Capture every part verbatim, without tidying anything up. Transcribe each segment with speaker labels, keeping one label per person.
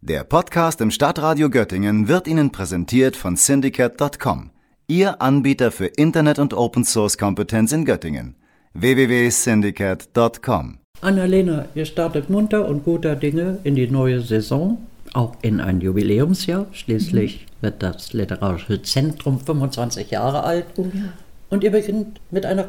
Speaker 1: Der Podcast im Stadtradio Göttingen wird Ihnen präsentiert von Syndicate Punkt com, Ihr Anbieter für Internet- und Open-Source-Kompetenz in Göttingen. w w w punkt syndicate punkt com.
Speaker 2: Annalena, ihr startet munter und guter Dinge in die neue Saison, auch in ein Jubiläumsjahr. Schließlich mhm. wird das Literarische Zentrum fünfundzwanzig Jahre alt.
Speaker 3: Oh ja.
Speaker 2: Und ihr beginnt mit einer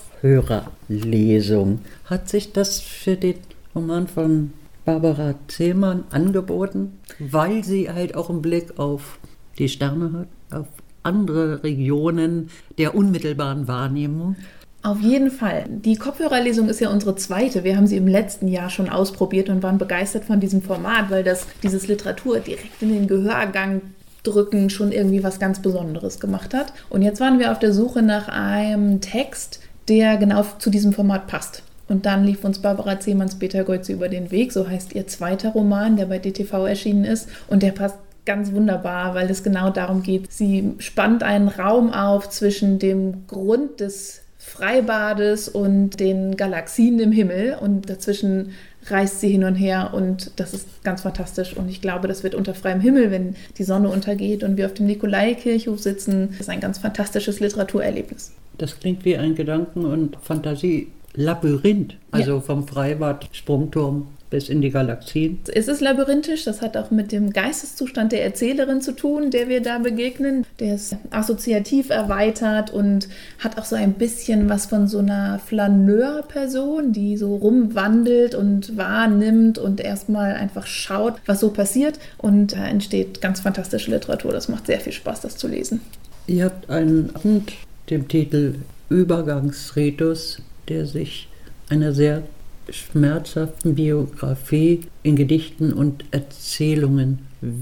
Speaker 2: Kopfhörerlesung. Hat sich das für den Roman von Barbara Zehmann angeboten, weil sie halt auch einen Blick auf die Sterne hat, auf andere Regionen der unmittelbaren Wahrnehmung?
Speaker 3: Auf jeden Fall. Die Kopfhörerlesung ist ja unsere zweite. Wir haben sie im letzten Jahr schon ausprobiert und waren begeistert von diesem Format, weil das dieses Literatur direkt in den Gehörgang drücken schon irgendwie was ganz Besonderes gemacht hat. Und jetzt waren wir auf der Suche nach einem Text, der genau zu diesem Format passt. Und dann lief uns Barbara Zehmanns Betelgeuse über den Weg, so heißt ihr zweiter Roman, der bei D T V erschienen ist. Und der passt ganz wunderbar, weil es genau darum geht. Sie spannt einen Raum auf zwischen dem Grund des Freibades und den Galaxien im Himmel. Und dazwischen reist sie hin und her und das ist ganz fantastisch. Und ich glaube, das wird unter freiem Himmel, wenn die Sonne untergeht und wir auf dem Nikolaikirchhof sitzen. Das ist ein ganz fantastisches Literaturerlebnis.
Speaker 2: Das klingt wie ein Gedanken- und Fantasie-Labyrinth, also ja. Vom Freibad, Sprungturm bis in die Galaxien.
Speaker 3: Es ist labyrinthisch, das hat auch mit dem Geisteszustand der Erzählerin zu tun, der wir da begegnen. Der ist assoziativ erweitert und hat auch so ein bisschen was von so einer Flaneur-Person, die so rumwandelt und wahrnimmt und erstmal einfach schaut, was so passiert. Und da entsteht ganz fantastische Literatur. Das macht sehr viel Spaß, das zu lesen.
Speaker 2: Ihr habt einen Abend, dem Titel Übergangsritus, der sich einer sehr schmerzhaften Biografie in Gedichten und Erzählungen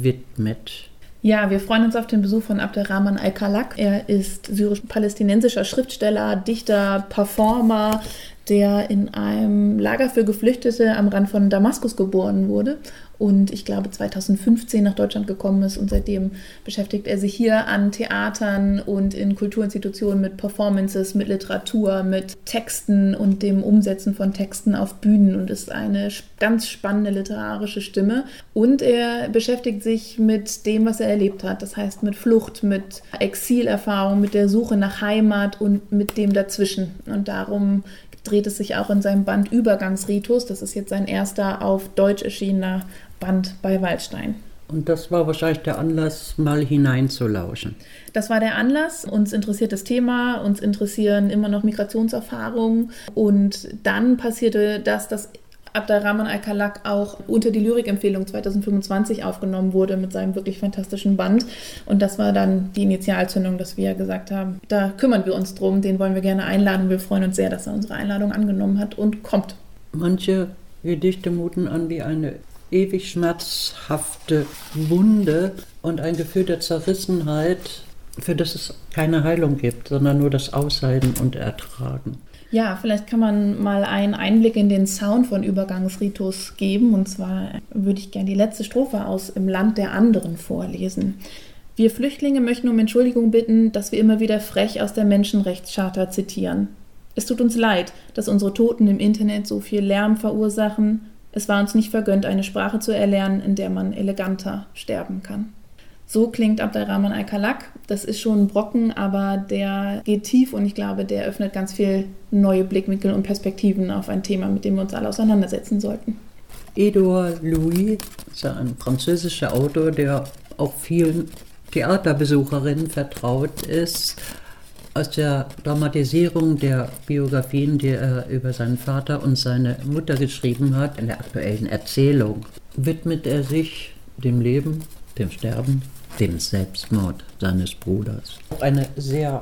Speaker 2: widmet.
Speaker 3: Ja, wir freuen uns auf den Besuch von Abderrahman Alkalak. Er ist syrisch-palästinensischer Schriftsteller, Dichter, Performer, der in einem Lager für Geflüchtete am Rand von Damaskus geboren wurde und ich glaube zweitausendfünfzehn nach Deutschland gekommen ist und seitdem beschäftigt er sich hier an Theatern und in Kulturinstitutionen mit Performances, mit Literatur, mit Texten und dem Umsetzen von Texten auf Bühnen und ist eine ganz spannende literarische Stimme und er beschäftigt sich mit dem, was er erlebt hat, das heißt mit Flucht, mit Exilerfahrung, mit der Suche nach Heimat und mit dem dazwischen und darum dreht es sich auch in seinem Band Übergangsritus. Das ist jetzt sein erster auf Deutsch erschienener Band bei Waldstein.
Speaker 2: Und das war wahrscheinlich der Anlass, mal hineinzulauschen.
Speaker 3: Das war der Anlass. Uns interessiert das Thema, uns interessieren immer noch Migrationserfahrungen. Und dann passierte das, dass Abderrahman Alkalak auch unter die Lyrikempfehlung zweitausendfünfundzwanzig aufgenommen wurde mit seinem wirklich fantastischen Band. Und das war dann die Initialzündung, dass wir gesagt haben, da kümmern wir uns drum, den wollen wir gerne einladen. Wir freuen uns sehr, dass er unsere Einladung angenommen hat und kommt.
Speaker 2: Manche Gedichte muten an wie eine ewig schmerzhafte Wunde und ein Gefühl der Zerrissenheit, für das es keine Heilung gibt, sondern nur das Aushalten und Ertragen.
Speaker 3: Ja, vielleicht kann man mal einen Einblick in den Sound von Übergangsritus geben. Und zwar würde ich gerne die letzte Strophe aus Im Land der anderen vorlesen. Wir Flüchtlinge möchten um Entschuldigung bitten, dass wir immer wieder frech aus der Menschenrechtscharta zitieren. Es tut uns leid, dass unsere Toten im Internet so viel Lärm verursachen. Es war uns nicht vergönnt, eine Sprache zu erlernen, in der man eleganter sterben kann. So klingt Abderrahman Alkalak. Das ist schon ein Brocken, aber der geht tief und ich glaube, der öffnet ganz viel neue Blickwinkel und Perspektiven auf ein Thema, mit dem wir uns alle auseinandersetzen sollten.
Speaker 2: Édouard Louis ist ein französischer Autor, der auch vielen Theaterbesucherinnen vertraut ist. Aus der Dramatisierung der Biografien, die er über seinen Vater und seine Mutter geschrieben hat, in der aktuellen Erzählung, widmet er sich dem Leben, dem Sterben, dem Selbstmord seines Bruders. Eine sehr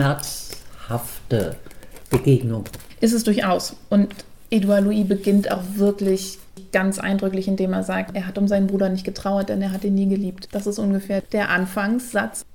Speaker 2: schmerzhafte Begegnung.
Speaker 3: Ist es durchaus. Und Édouard Louis beginnt auch wirklich ganz eindrücklich, indem er sagt, er hat um seinen Bruder nicht getrauert, denn er hat ihn nie geliebt. Das ist ungefähr der Anfangssatz.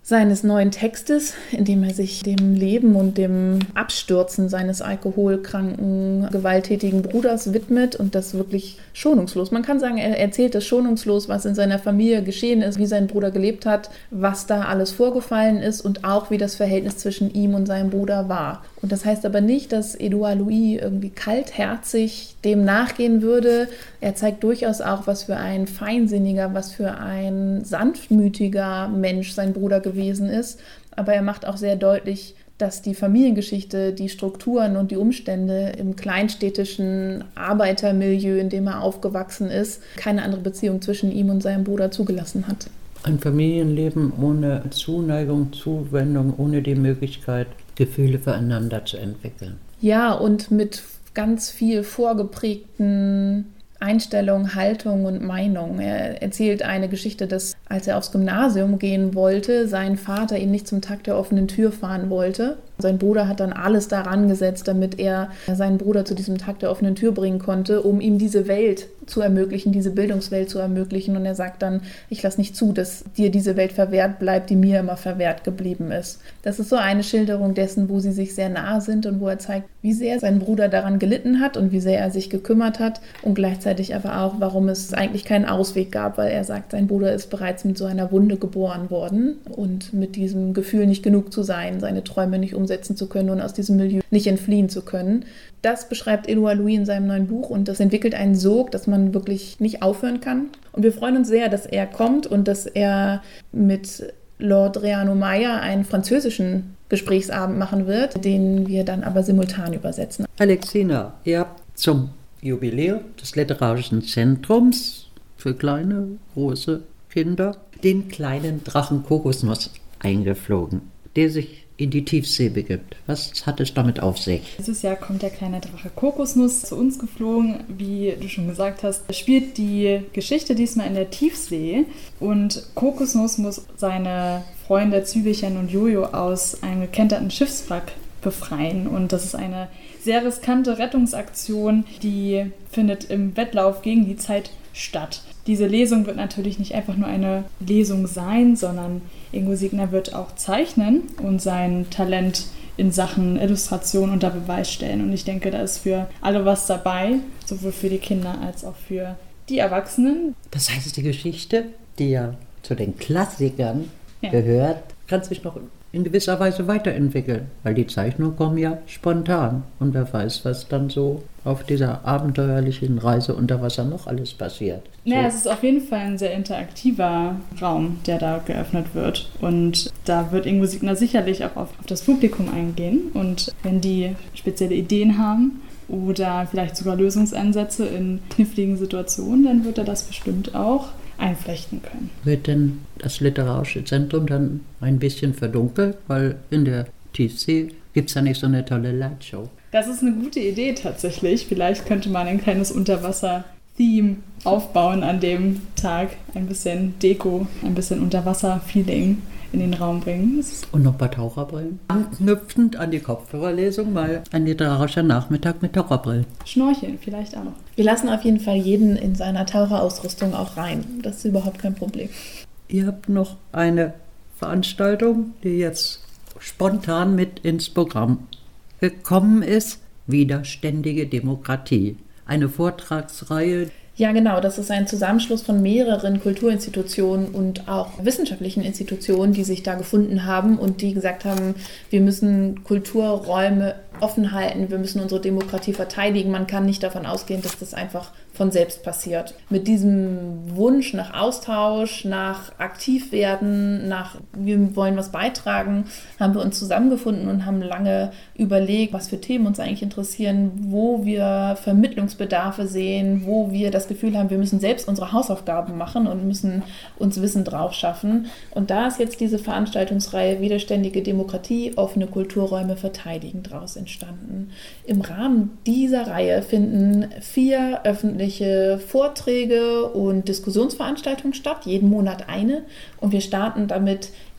Speaker 3: seines neuen Textes, in dem er sich dem Leben und dem Abstürzen seines alkoholkranken, gewalttätigen Bruders widmet und das wirklich schonungslos. Man kann sagen, er erzählt das schonungslos, was in seiner Familie geschehen ist, wie sein Bruder gelebt hat, was da alles vorgefallen ist und auch wie das Verhältnis zwischen ihm und seinem Bruder war. Und das heißt aber nicht, dass Édouard Louis irgendwie kaltherzig dem nachgehen würde. Er zeigt durchaus auch, was für ein feinsinniger, was für ein sanftmütiger Mensch sein Bruder gewesen ist. Aber er macht auch sehr deutlich, dass die Familiengeschichte, die Strukturen und die Umstände im kleinstädtischen Arbeitermilieu, in dem er aufgewachsen ist, keine andere Beziehung zwischen ihm und seinem Bruder zugelassen hat.
Speaker 2: Ein Familienleben ohne Zuneigung, Zuwendung, ohne die Möglichkeit, Gefühle füreinander zu entwickeln.
Speaker 3: Ja, und mit ganz viel vorgeprägten Einstellungen, Haltungen und Meinungen. Er erzählt eine Geschichte, dass, als er aufs Gymnasium gehen wollte, sein Vater ihn nicht zum Tag der offenen Tür fahren wollte. Sein Bruder hat dann alles daran gesetzt, damit er seinen Bruder zu diesem Tag der offenen Tür bringen konnte, um ihm diese Welt zu ermöglichen, diese Bildungswelt zu ermöglichen. Und er sagt dann, ich lasse nicht zu, dass dir diese Welt verwehrt bleibt, die mir immer verwehrt geblieben ist. Das ist so eine Schilderung dessen, wo sie sich sehr nahe sind und wo er zeigt, wie sehr sein Bruder daran gelitten hat und wie sehr er sich gekümmert hat und gleichzeitig aber auch, warum es eigentlich keinen Ausweg gab, weil er sagt, sein Bruder ist bereits mit so einer Wunde geboren worden und mit diesem Gefühl, nicht genug zu sein, seine Träume nicht umsetzen zu können und aus diesem Milieu nicht entfliehen zu können. Das beschreibt Édouard Louis in seinem neuen Buch und das entwickelt einen Sog, dass man wirklich nicht aufhören kann. Und wir freuen uns sehr, dass er kommt und dass er mit Lord Reano Meyer einen französischen Gesprächsabend machen wird, den wir dann aber simultan übersetzen.
Speaker 2: Alexina, ihr habt zum Jubiläum des Literarischen Zentrums für kleine, große Kinder den kleinen Drachen Kokosnuss eingeflogen, der sich in die Tiefsee begibt. Was hat es damit auf sich?
Speaker 4: Dieses Jahr kommt der kleine Drache Kokosnuss zu uns geflogen. Wie du schon gesagt hast, spielt die Geschichte diesmal in der Tiefsee und Kokosnuss muss seine Freunde Zwiebelchen und Jojo aus einem gekenterten Schiffswrack befreien und das ist eine sehr riskante Rettungsaktion, die findet im Wettlauf gegen die Zeit statt. Diese Lesung wird natürlich nicht einfach nur eine Lesung sein, sondern Ingo Signer wird auch zeichnen und sein Talent in Sachen Illustration unter Beweis stellen. Und ich denke, da ist für alle was dabei, sowohl für die Kinder als auch für die Erwachsenen.
Speaker 2: Das heißt, die Geschichte, die ja zu den Klassikern ja. gehört, kann sich noch in gewisser Weise weiterentwickeln, weil die Zeichnungen kommen ja spontan und wer weiß, was dann so auf dieser abenteuerlichen Reise unter Wasser noch alles passiert. So.
Speaker 4: Naja, es ist auf jeden Fall ein sehr interaktiver Raum, der da geöffnet wird und da wird Ingo Signer sicherlich auch auf, auf das Publikum eingehen und wenn die spezielle Ideen haben oder vielleicht sogar Lösungsansätze in kniffligen Situationen, dann wird er das bestimmt auch einflechten können.
Speaker 2: Wird denn das Literarische Zentrum dann ein bisschen verdunkelt, weil in der Tiefsee gibt es ja nicht so eine tolle Lightshow?
Speaker 4: Das ist eine gute Idee tatsächlich. Vielleicht könnte man ein kleines Unterwasser-Theme aufbauen an dem Tag. Ein bisschen Deko, ein bisschen Unterwasser-Feeling in den Raum bringen.
Speaker 2: Und noch ein paar Taucherbrillen. Anknüpfend an die Kopfhörerlesung mal ein literarischer Nachmittag mit Taucherbrillen.
Speaker 4: Schnorcheln vielleicht auch.
Speaker 3: Wir lassen auf jeden Fall jeden in seiner Taucherausrüstung auch rein. Das ist überhaupt kein Problem.
Speaker 2: Ihr habt noch eine Veranstaltung, die jetzt spontan mit ins Programm gekommen ist. Widerständige Demokratie. Eine Vortragsreihe.
Speaker 3: Ja, genau. Das ist ein Zusammenschluss von mehreren Kulturinstitutionen und auch wissenschaftlichen Institutionen, die sich da gefunden haben und die gesagt haben, wir müssen Kulturräume offen halten, wir müssen unsere Demokratie verteidigen. Man kann nicht davon ausgehen, dass das einfach von selbst passiert. Mit diesem Wunsch nach Austausch, nach Aktivwerden, nach wir wollen was beitragen, haben wir uns zusammengefunden und haben lange überlegt, was für Themen uns eigentlich interessieren, wo wir Vermittlungsbedarfe sehen, wo wir das Gefühl haben, wir müssen selbst unsere Hausaufgaben machen und müssen uns Wissen drauf schaffen. Und da ist jetzt diese Veranstaltungsreihe Widerständige Demokratie, offene Kulturräume verteidigen draus entstanden. Im Rahmen dieser Reihe finden vier öffentliche Vorträge und Diskussionsveranstaltungen statt, jeden Monat eine. Und wir starten damit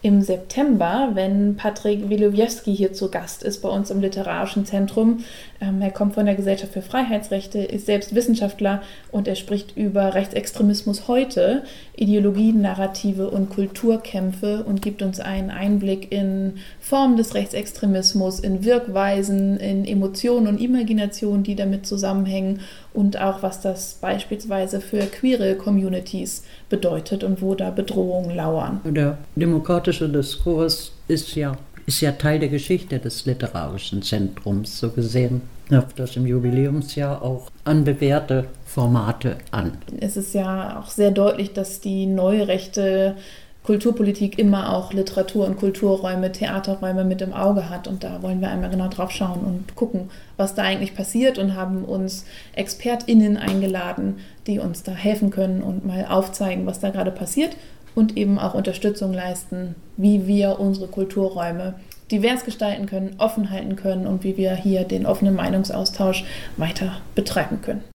Speaker 3: im September, wenn Patrick Wilowiejski hier zu Gast ist bei uns im Literarischen Zentrum. Ähm, er kommt von der Gesellschaft für Freiheitsrechte, ist selbst Wissenschaftler und er spricht über Rechtsextremismus heute, Ideologien, Narrative und Kulturkämpfe und gibt uns einen Einblick in Formen des Rechtsextremismus, in Wirkweisen, in Emotionen und Imaginationen, die damit zusammenhängen und auch, was das beispielsweise für queere Communities bedeutet und wo da Bedrohungen lauern.
Speaker 2: Der demokratische Diskurs ist ja, ist ja Teil der Geschichte des Literarischen Zentrums, so gesehen. Knüpft das im Jubiläumsjahr auch an bewährte Formate an.
Speaker 3: Es ist ja auch sehr deutlich, dass die neurechte Kulturpolitik immer auch Literatur- und Kulturräume, Theaterräume mit im Auge hat. Und da wollen wir einmal genau drauf schauen und gucken, was da eigentlich passiert und haben uns ExpertInnen eingeladen, die uns da helfen können und mal aufzeigen, was da gerade passiert und eben auch Unterstützung leisten, wie wir unsere Kulturräume divers gestalten können, offen halten können und wie wir hier den offenen Meinungsaustausch weiter betreiben können.